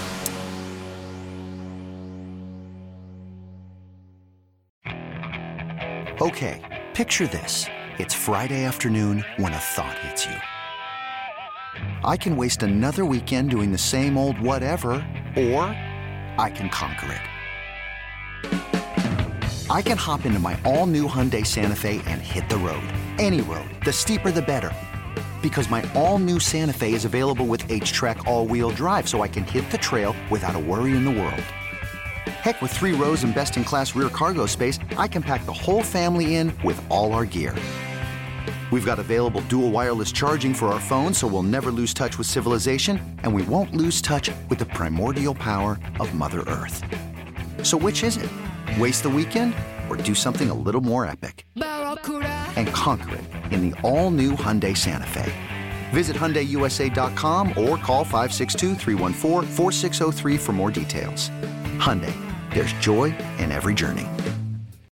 Speaker 8: Okay, picture this. It's Friday afternoon when a thought hits you. I can waste another weekend doing the same old whatever, or I can conquer it. I can hop into my all-new Hyundai Santa Fe and hit the road. Any road. The steeper, the better. Because my all-new Santa Fe is available with H-Track all-wheel drive, so I can hit the trail without a worry in the world. Heck, with three rows and best-in-class rear cargo space, I can pack the whole family in with all our gear. We've got available dual wireless charging for our phones, so we'll never lose touch with civilization, and we won't lose touch with the primordial power of Mother Earth. So which is it? Waste the weekend or do something a little more epic? And conquer it in the all-new Hyundai Santa Fe. Visit Hyundai U S A dot com or call five six two, three one four, four six zero three for more details. Hyundai, there's joy in every journey.